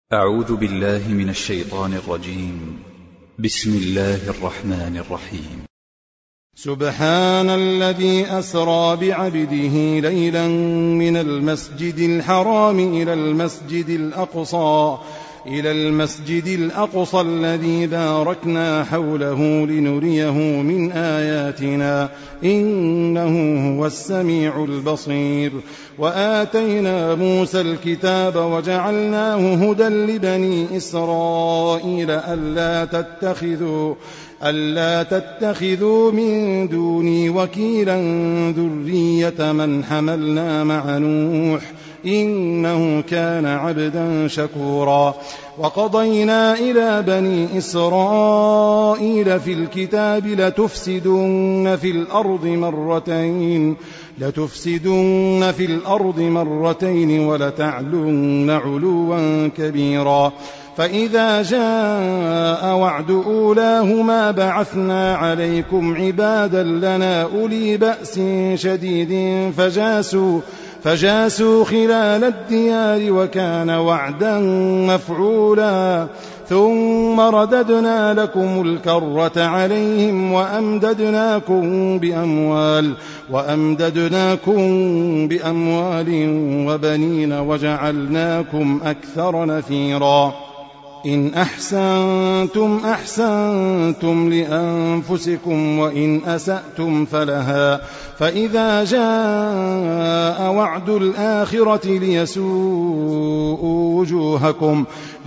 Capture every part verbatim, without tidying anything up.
أعوذ بالله من الشيطان الرجيم. بسم الله الرحمن الرحيم. سبحان الذي أسرى بعبده ليلا من المسجد الحرام إلى المسجد الأقصى إلى المسجد الأقصى الذي باركنا حوله لنريه من آياتنا إنه هو السميع البصير. وآتينا موسى الكتاب وجعلناه هدى لبني إسرائيل ألا تتخذوا ألا تتخذوا من دوني وكيلا ذرية من حملنا مع نوح إنه كان عبدا شكورا. وقضينا إلى بني إسرائيل في الكتاب لتفسدن في الأرض مرتين لتفسدن في الأرض مرتين ولتعلن علوا كبيرا. فإذا جاء وعد أولاهما بعثنا عليكم عبادا لنا أولي بأس شديد فجاسوا فجاسوا خلال الديار وكان وعدا مفعولا. ثم رددنا لكم الكرة عليهم وأمددناكم بأموال وأمددناكم بأموال وبنين وجعلناكم أكثر نفيرا. إن أحسنتم أحسنتم لأنفسكم وإن أسأتم فلها. فإذا جاء وعد الآخرة ليسوءوا وجوهكم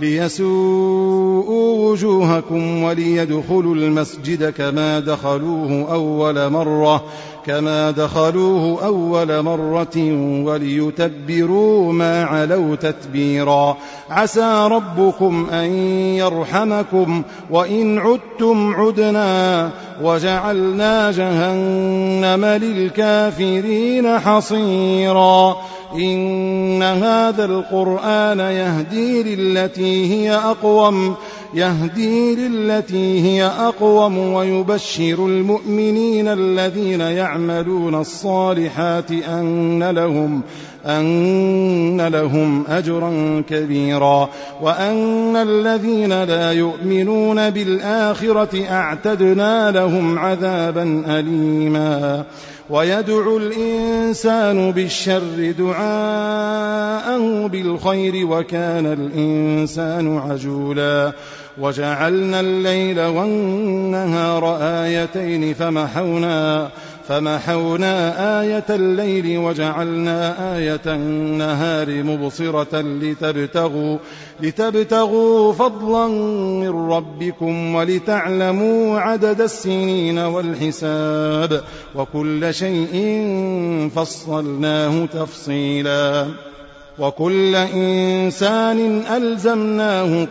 ليسوءوا وجوهكم وليدخلوا المسجد كما دخلوه أول مرة كما دخلوه أول مرة وليتبروا ما علوا تتبيرا. عسى ربكم أن يرحمكم وإن عدتم عدنا وجعلنا جهنم للكافرين حصيرا. إن هذا القرآن يهدي للتي هي أقوم يهدي للتي هي أقوم ويبشر المؤمنين الذين يعملون الصالحات أن لهم أن لهم أجرا كبيرا. وأن الذين لا يؤمنون بالآخرة أعتدنا لهم عذابا أليما. ويدعو الإنسان بالشر دعاءه بالخير وكان الإنسان عجولا. وجعلنا الليل والنهار آيتين فمحونا فمحونا آية الليل وجعلنا آية النهار مبصرة لتبتغوا, لتبتغوا فضلا من ربكم ولتعلموا عدد السنين والحساب وكل شيء فصلناه تفصيلا. وكل إنسان ألزمناه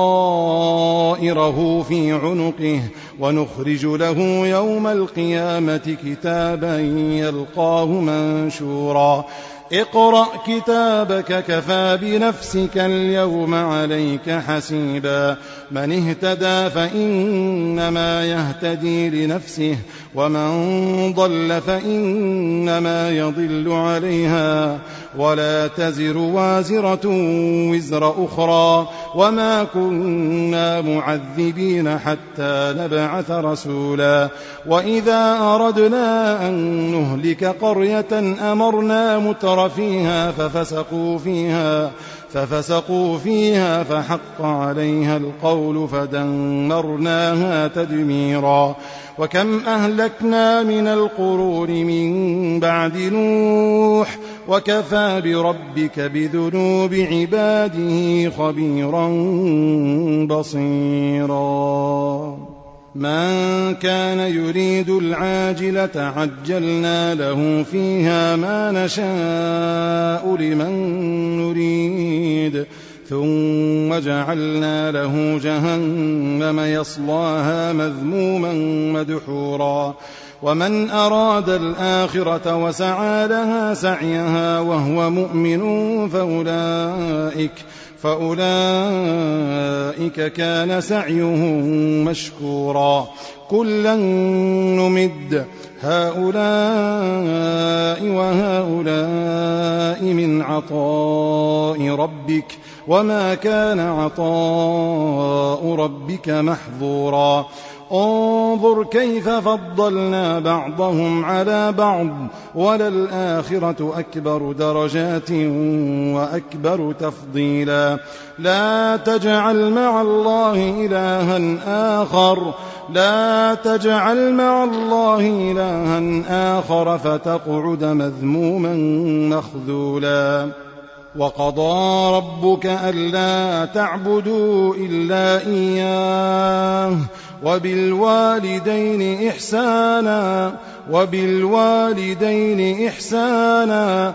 طائره في عنقه ونخرج له يوم القيامة كتابا يلقاه منشورا. اقرأ كتابك كفى بنفسك اليوم عليك حسيبا. من اهتدى فإنما يهتدي لنفسه ومن ضل فإنما يضل عليها ولا تزر وازرة وزر أخرى وما كنا معذبين حتى نبعث رسولا. وإذا أردنا أن نهلك قرية أمرنا متر فيها ففسقوا فيها ففسقوا فيها فحق عليها القول فدمرناها تدميرا. وكم أهلكنا من القرون من بعد نوح وكفى بربك بذنوب عباده خبيرا بصيرا. من كان يريد العاجلة عجلنا له فيها ما نشاء لمن نريد ثم جعلنا له جهنم يصلاها مذموما مدحورا. ومن أراد الآخرة وسعى لها سعيها وهو مؤمن فأولئك, فأولئك كان سعيهم مشكورا. كلا نمد هؤلاء وهؤلاء من عطاء ربك وما كان عطاء ربك محظورا. انظر كيف فضلنا بعضهم على بعض وللآخرة أكبر درجات وأكبر تفضيلا. لا تجعل مع الله إلها آخر لا تجعل مع الله إلها آخر فتقعد مذموما مخذولا. وقضى ربك ألا تعبدوا إلا إياه وبالوالدين إحسانا وبالوالدين إحسانا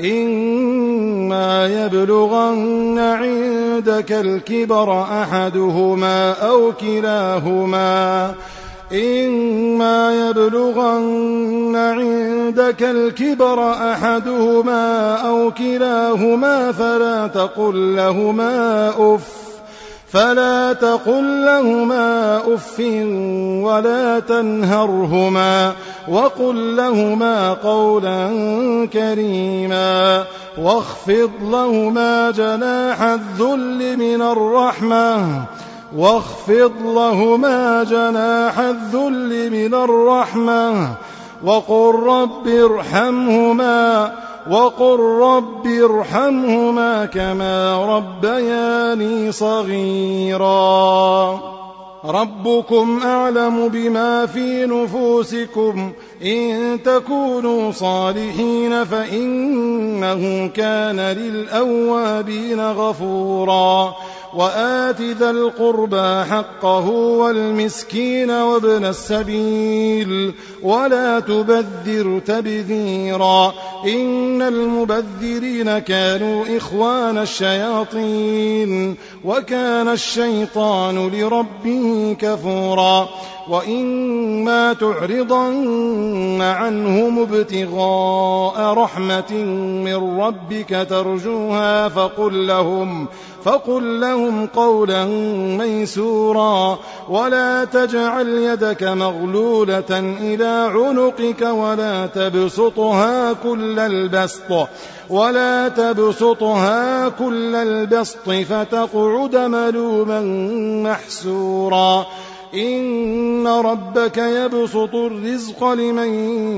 إما يبلغن عندك الكبر أحدهما أو كلاهما إما يبلغن عندك الكبر أحدهما أو كلاهما فلا تقل لهما أف فلا تقل لهما أف ولا تنهرهما وقل لهما قولا كريما واخفض لهما جناح الذل من الرحمة واخفض لهما جناح الذل من الرحمة وقل رب ارحمهما وقل رب ارحمهما كما ربياني صغيرا. ربكم أعلم بما في نفوسكم إن تكونوا صالحين فإنه كان للأوابين غفورا. وآت ذا القربى حقه والمسكين وابن السبيل ولا تبذر تبذيرا إن المبذرين كانوا إخوان الشياطين وكان الشيطان لربه كفورا. وإما تعرضن عنهم ابتغاء رحمة من ربك ترجوها فقل لهم فقل لهم قولا ميسورا. ولا تجعل يدك مغلولة إلى عنقك ولا تبسطها كل البسط ولا تبسطها كل البسط فتقعد ملوما محسورا. إن ربك يبسط الرزق لمن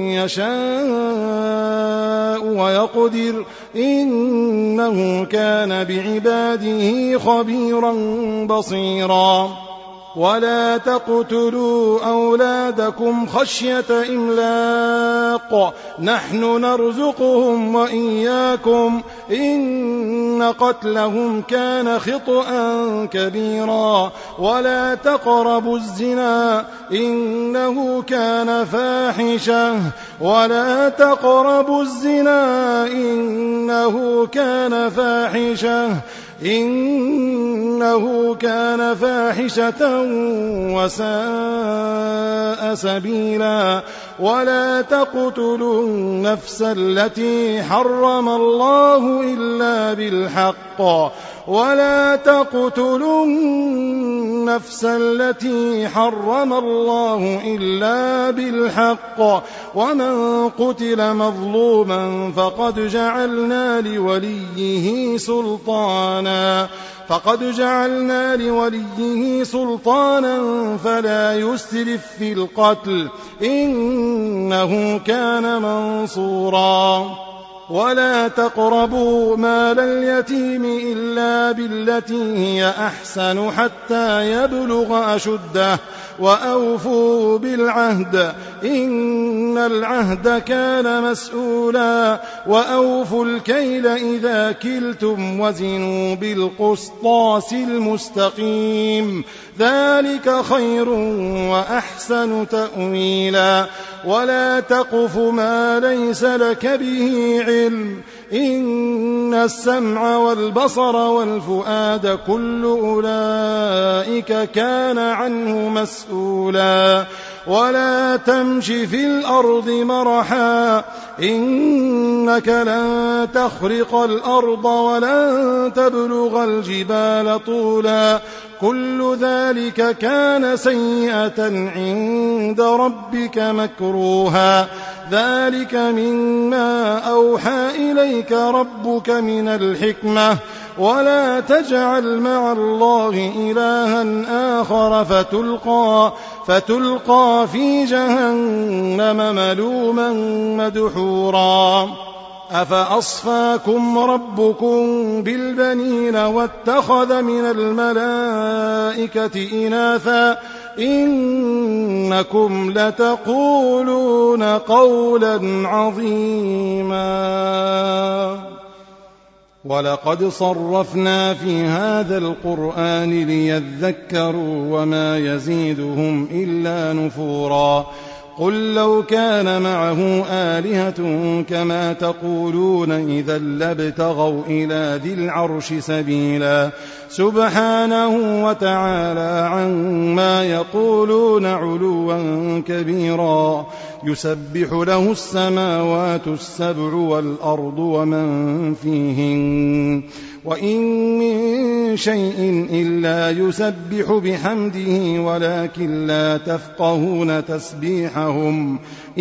يشاء ويقدر إنه كان بعباده خبيرا بصيرا. ولا تقتلوا أولادكم خشية إملاق نحن نرزقهم وإياكم إن قتلهم كان خطأ كبيرا. ولا تقربوا الزنا إنه كان فاحشة ولا تقربوا الزنا إنه كان فاحشة إنه كان فاحشة وساء سبيلا. ولا تقتلوا النفس التي حرم الله إلا بالحق ولا تقتلوا النفس التي حرم الله إلا بالحق ومن قتل مظلوما فقد جعلنا لوليه سلطانا فقد جعلنا لوليه سلطانا فلا يسرف في القتل إنه كان منصورا. ولا تقربوا مال اليتيم إلا بالتي هي أحسن حتى يبلغ أشده وأوفوا بالعهد إن العهد كان مسؤولا. وأوفوا الكيل إذا كلتم وزنوا بالقسطاس المستقيم ذلك خير وأحسن تأويلا. ولا تقف ما ليس لك به علم إن السمع والبصر والفؤاد كل أولئك كان عنه مسؤولا. ولا تمش في الأرض مرحا إنك لن تخرق الأرض ولن تبلغ الجبال طولا كل ذلك كان سيئة عند ربك مكروها ذلك مما أوحى إليك ربك من الحكمة ولا تجعل مع الله إلها آخر فتلقى, فتلقى في جهنم ملوما مدحورا أفأصفاكم ربكم بالبنين واتخذ من الملائكة إناثا إنكم لتقولون قولا عظيما ولقد صرفنا في هذا القرآن ليذكروا وما يزيدهم إلا نفورا قل لو كان معه آلهة كما تقولون إذا لابتغوا إلى ذي العرش سبيلا سبحانه وتعالى عما يقولون علوا كبيرا يسبح له السماوات السبع والأرض ومن فيهن وإن من شيء إلا يسبح بحمده ولكن لا تفقهون تسبيحهم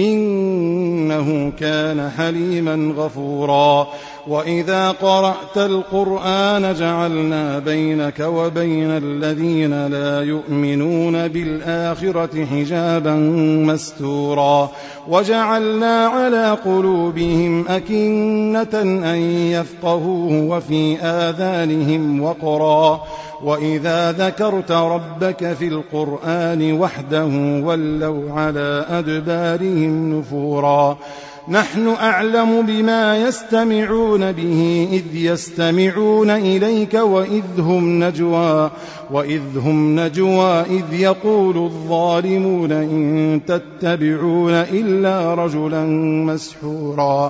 إنه كان حليما غفورا وإذا قرأت القرآن جعلنا بينك وبين الذين لا يؤمنون بالآخرة حجابا مستورا وجعلنا على قلوبهم أكنة أن يفقهوه وفي آذانهم وقرا وإذا ذكرت ربك في القرآن وحده ولوا على أدبارهم نفورا نحن أعلم بما يستمعون به إذ يستمعون إليك وإذ هم نجوى وإذ هم نجوى إذ يقول الظالمون إن تتبعون إلا رجلا مسحورا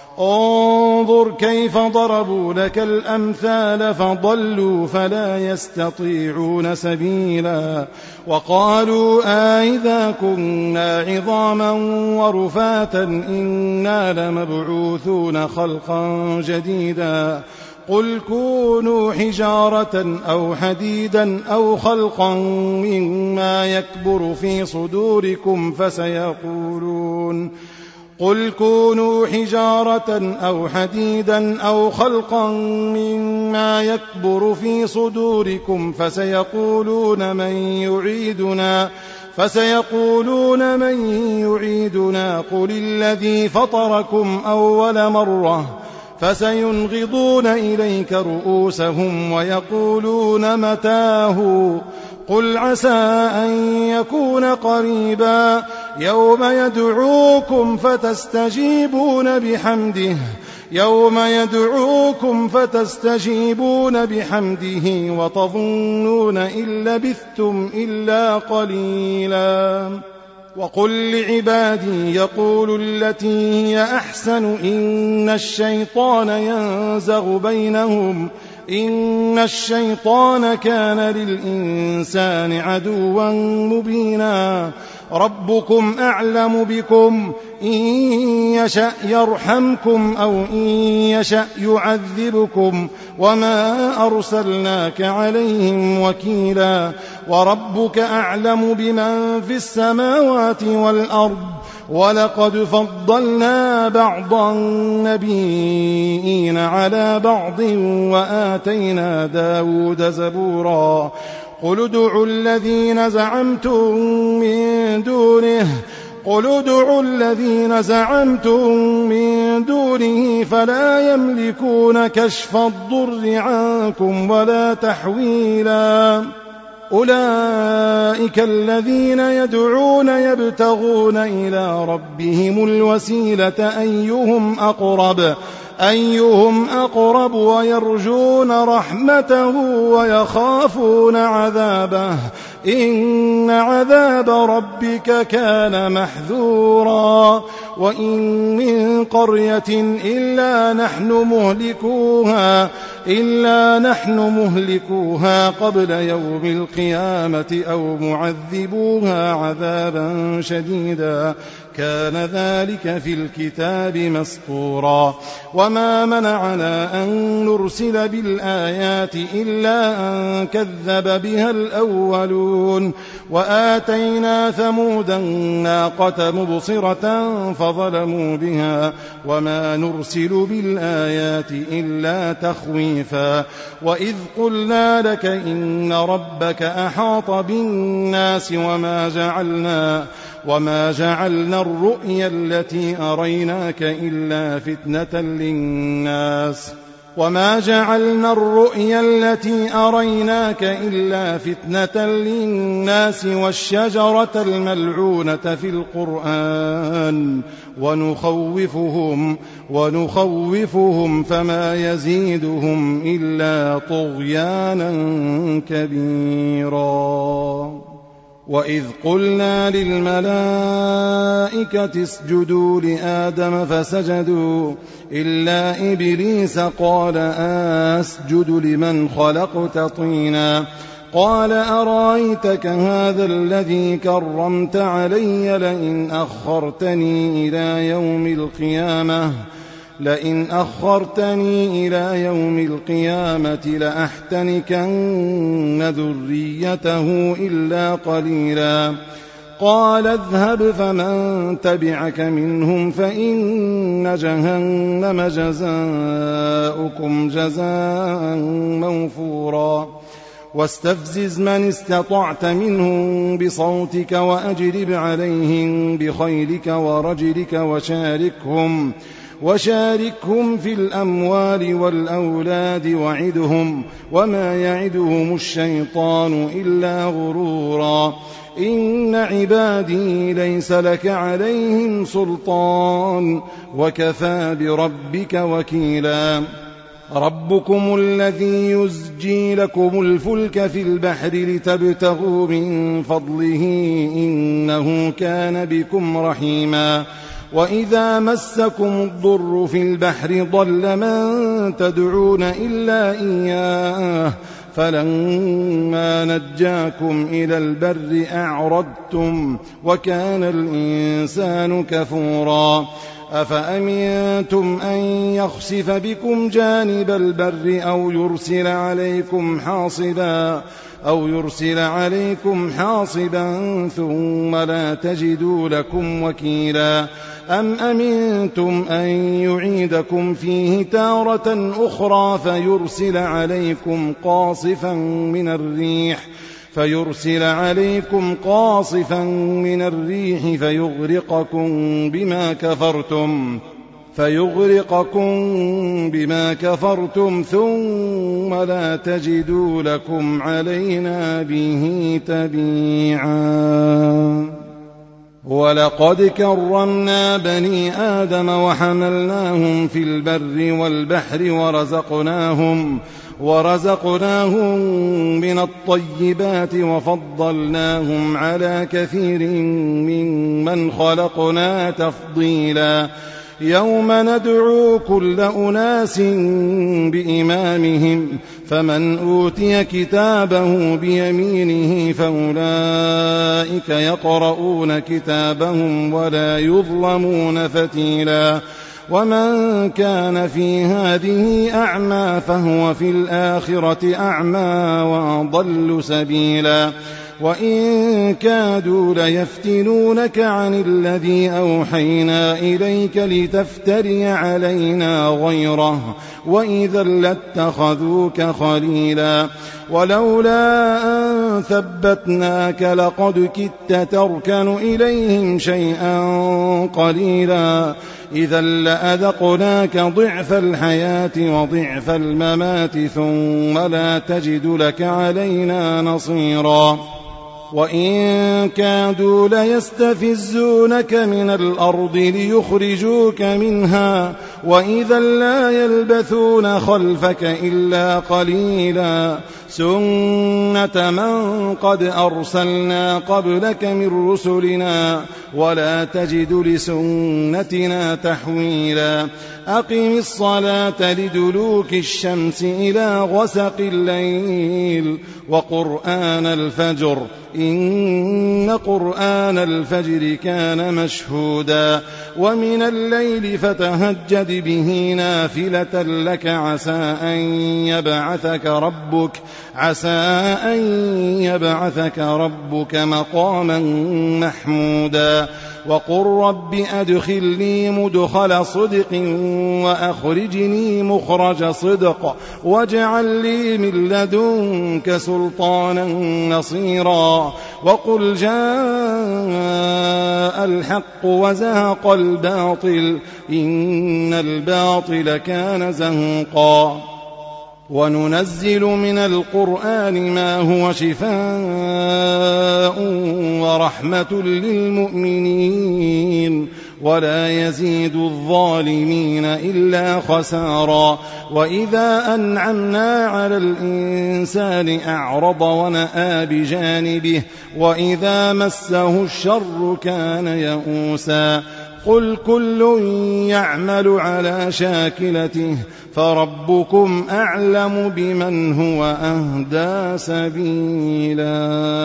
انظر كيف ضربوا لك الأمثال فضلوا فلا يستطيعون سبيلا وقالوا آئذا كنا عظاما ورفاتا إنا لمبعوثون خلقا جديدا قل كونوا حجارة أو حديدا أو خلقا مما يكبر في صدوركم فسيقولون قل كونوا حجارة أو حديدا أو خلقا مما يكبر في صدوركم فسيقولون من يعيدنا فسيقولون من يعيدنا قل الذي فطركم أول مرة فسينغضون إليك رؤوسهم ويقولون متاه قل عسى أن يكون قريبا يوم يدعوكم فتستجيبون بحمده يوم يدعوكم فتستجيبون بحمده وتظنون إن لبثتم إلا قليلا وقل لعبادي يقولوا التي هي أحسن إن الشيطان ينزغ بينهم إن الشيطان كان للإنسان عدوا مبينا ربكم أعلم بكم إن يشأ يرحمكم أو إن يشأ يعذبكم وما أرسلناك عليهم وكيلا وربك أعلم بمن في السماوات والأرض ولقد فضلنا بعض النبيين على بعض وآتينا داود زبورا قل ادعوا الذين زعمتم من دونه قل ادعوا الذين زعمتم من دونه فلا يملكون كشف الضر عنكم ولا تحويلا أولئك الذين يدعون يبتغون إلى ربهم الوسيلة أيهم أقرب أيهم أقرب ويرجون رحمته ويخافون عذابه إن عذاب ربك كان محذورا وإن من قرية إلا نحن مهلكوها إلا نحن مهلكوها قبل يوم القيامة أو معذبوها عذابا شديدا كان ذلك في الكتاب مسطورا وما منعنا أن نرسل بالآيات إلا أن كذب بها الأولون وآتينا ثمود الناقة مبصرة فظلموا بها وما نرسل بالآيات إلا تخويفا وإذ قلنا لك إن ربك أحاط بالناس وما جعلنا وما جعلنا الرؤيا التي أريناك إلا فتنة للناس وما جعلنا الرؤيا التي أريناك إلا فتنة للناس والشجرة الملعونة في القرآن ونخوفهم ونخوفهم فما يزيدهم إلا طغيانا كبيرا وإذ قلنا للملائكة اسجدوا لآدم فسجدوا إلا إبليس قال أسجد لمن خلقت طينا قال أرأيتك هذا الذي كرمت علي لئن أخرتني إلى يوم القيامة لئن أخرتني إلى يوم القيامة لأحتنكن ذريته إلا قليلا قال اذهب فمن تبعك منهم فإن جهنم جزاؤكم جزاء موفورا واستفزز من استطعت منهم بصوتك وأجلب عليهم بخيلك ورجلك وشاركهم وشاركهم في الأموال والأولاد وعدهم وما يعدهم الشيطان إلا غرورا إن عبادي ليس لك عليهم سلطان وكفى بربك وكيلا ربكم الذي يزجي لكم الفلك في البحر لتبتغوا من فضله إنه كان بكم رحيما وإذا مسكم الضر في البحر ضل من تدعون إلا إياه فلما نجاكم إلى البر أعرضتم وكان الإنسان كفورا أفأمنتم أن يخسف بكم جانب البر أو يرسل عليكم حاصبا أو يرسل عليكم حاصبا ثم لا تجدوا لكم وكيلا أم أمنتم أن يعيدكم فيه تارة أخرى فيرسل عليكم قاصفا من الريح فيرسل عليكم قاصفا من الريح فيغرقكم بما كفرتم فيغرقكم بما كفرتم ثم لا تجدوا لكم علينا به تبيعا ولقد كرمنا بني آدم وحملناهم في البر والبحر ورزقناهم ورزقناهم من الطيبات وفضلناهم على كثير ممن خلقنا تفضيلا يوم ندعو كل أناس بإمامهم فمن أوتي كتابه بيمينه فأولئك يقرؤون كتابهم ولا يظلمون فتيلا ومن كان في هذه أعمى فهو في الآخرة أعمى وأضل سبيلا وإن كادوا ليفتنونك عن الذي أوحينا إليك لتفتري علينا غيره وإذا لاتخذوك خليلا ولولا أن ثبتناك لقد كدت تركن إليهم شيئا قليلا إذا لأذقناك ضعف الحياة وضعف الممات ثم لا تجد لك علينا نصيرا وإن كادوا ليستفزونك من الأرض ليخرجوك منها وإذا لا يلبثون خلفك إلا قليلا سنة من قد أرسلنا قبلك من رسلنا ولا تجد لسنتنا تحويلا أقم الصلاة لدلوك الشمس إلى غسق الليل وقرآن الفجر إن قرآن الفجر كان مشهودا ومن الليل فتهجد به نافلة لك عسى أن يبعثك ربك عسى أن يبعثك ربك مقاما محمودا وقل رب أدخلني مدخل صدق وأخرجني مخرج صدق واجعل لي من لدنك سلطانا نصيرا وقل جاء الحق وزهق الباطل إن الباطل كان زهوقا وننزل من القرآن ما هو شفاء ورحمة للمؤمنين ولا يزيد الظالمين إلا خسارا وإذا أنعمنا على الإنسان أعرض ونأى بجانبه وإذا مسه الشر كان يئوسا قل كل يعمل على شاكلته فربكم أعلم بمن هو أهدى سبيلا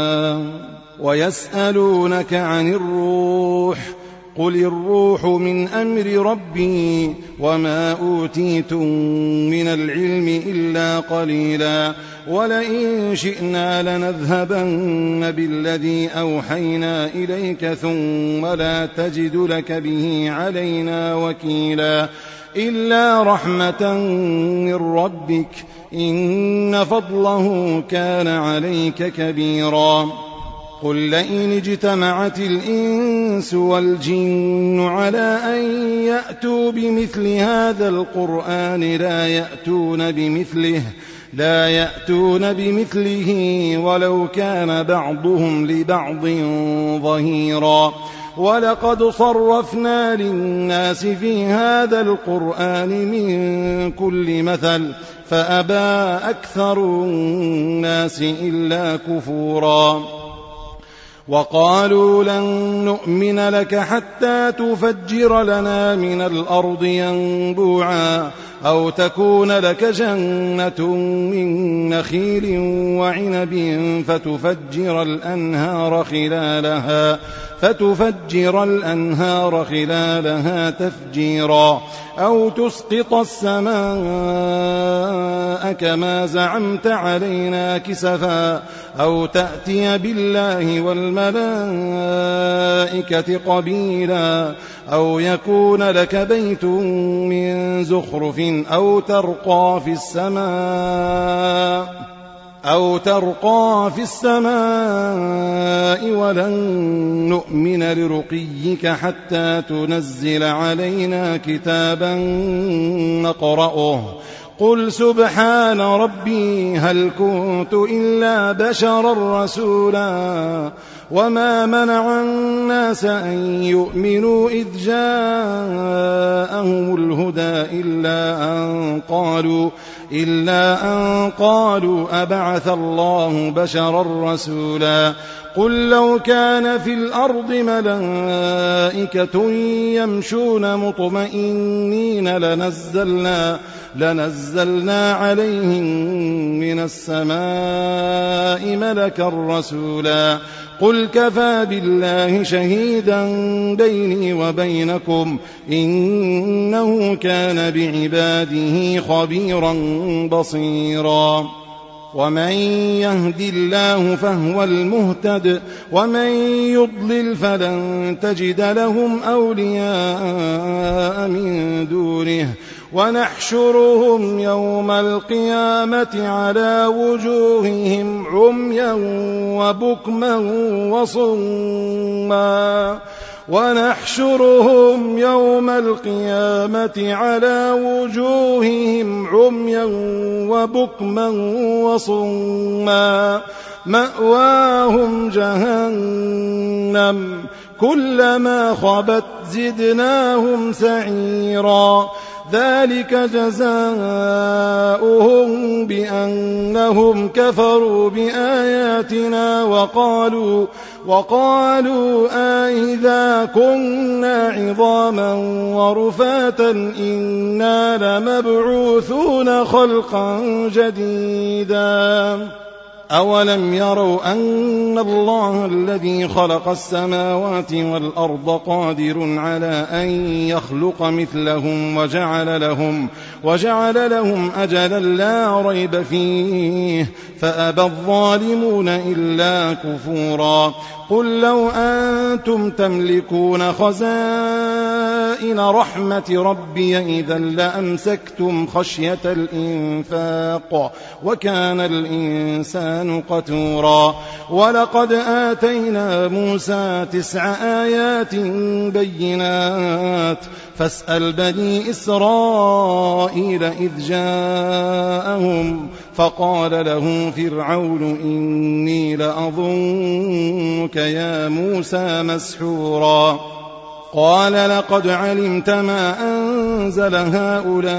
ويسألونك عن الروح قل الروح من أمر ربي وما أوتيتم من العلم إلا قليلا ولئن شئنا لنذهبن بالذي أوحينا إليك ثم لا تجد لك به علينا وكيلا إلا رحمة من ربك إن فضله كان عليك كبيرا قل لئن اجتمعت الإنس والجن على أن يأتوا بمثل هذا القرآن لا يأتون بمثله لا يأتون بمثله ولو كان بعضهم لبعض ظهيرا ولقد صرفنا للناس في هذا القرآن من كل مثل فأبى أكثر الناس إلا كفورا وقالوا لن نؤمن لك حتى تفجر لنا من الأرض ينبوعا أو تكون لك جنة من نخيل وعنب فتفجر الأنهار خلالها فتفجر الأنهار خلالها تفجيرا أو تسقط السماء كما زعمت علينا كسفا أو تأتي بالله والملائكة قبيلا أو يكون لك بيت من زخرف أو ترقى في السماء أو ترقى في السماء ولن نؤمن لرقيك حتى تنزل علينا كتابا نقرأه قل سبحان ربي هل كنت إلا بشرا رسولا وما منع الناس أن يؤمنوا إذ جاءهم الهدى إلا أن قالوا إلا أن قالوا أبعث الله بشرا رسولا قل لو كان في الأرض ملائكة يمشون مطمئنين لنزلنا لنزلنا عليهم من السماء ملكا رسولا قل كفى بالله شهيدا بيني وبينكم إنه كان بعباده خبيرا بصيرا ومن يهد الله فهو المهتد ومن يضلل فلن تجد لهم أولياء من دونه ونحشرهم يوم القيامة على وجوههم عميا وبكما وصما ونحشرهم يوم القيامة على وجوههم عميا وبكما وصما مأواهم جهنم كلما خبت زدناهم سعيرا ذلك جزاؤهم بأنهم كفروا بآياتنا وقالوا وقالوا أئذا كنا عظاما ورفاتا إنا لمبعوثون خلقا جديدا أولم يروا أن الله الذي خلق السماوات والأرض قادر على أن يخلق مثلهم وجعل لهم, وجعل لهم أجلا لا ريب فيه فأبى الظالمون إلا كفورا قل لو أنتم تملكون خزائن رحمة ربي إذا لأمسكتم خشية الإنفاق وكان الإنسان قتورا ولقد آتينا موسى تسع آيات بينات فاسأل بني إسرائيل إذ جاءهم فقال له فرعون إني لأظنك يا موسى مسحورا قال لقد علمت ما أنزل هؤلاء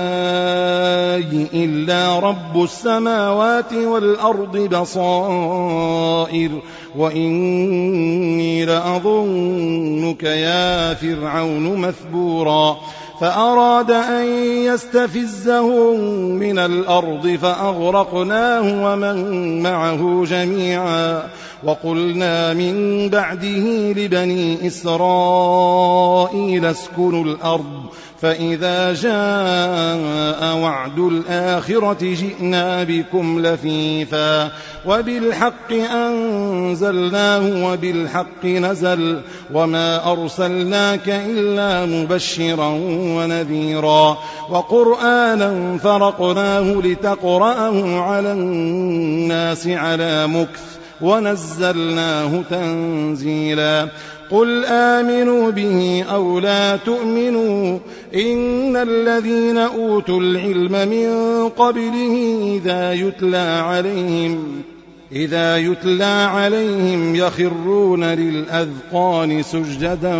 إلا رب السماوات والأرض بصائر وإني لأظنك يا فرعون مثبورا فأراد أن يستفزهم من الأرض فأغرقناه ومن معه جميعا وقلنا من بعده لبني إسرائيل اسكنوا الأرض فإذا جاء وعد الآخرة جئنا بكم لفيفا وبالحق أنزلناه وبالحق نزل وما أرسلناك إلا مبشرا ونذيرا وقرآنا فرقناه لتقرأه على الناس على مكث ونزلناه تنزيلا قل آمنوا به أو لا تؤمنوا إن الذين أوتوا العلم من قبله إذا يتلى عليهم إذا يتلى عليهم يخرون للأذقان سجدا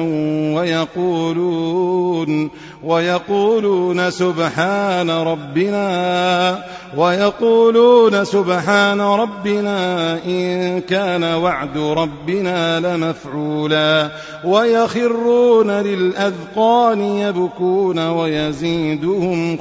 ويقولون ويقولون سبحان ربنا ويقولون سبحان ربنا إن كان وعد ربنا لمفعولا ويخرون للأذقان يبكون ويزيدهم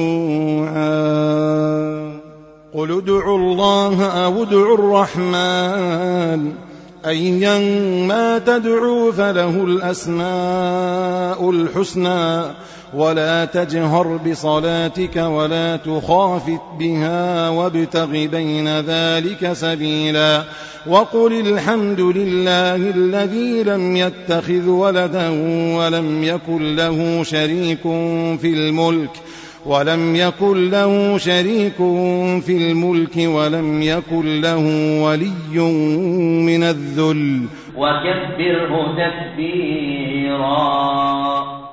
خشوعا قل ادعوا الله أو ادعوا الرحمن أيا ما تدعوا فله الأسماء الحسنى ولا تجهر بصلاتك ولا تخافت بها وابتغ بين ذلك سبيلا وقل الحمد لله الذي لم يتخذ ولدا ولم يكن له شريك في الملك ولم يكن له شريك في الملك ولم يكن له ولي من الذل وكبره تكبيرا.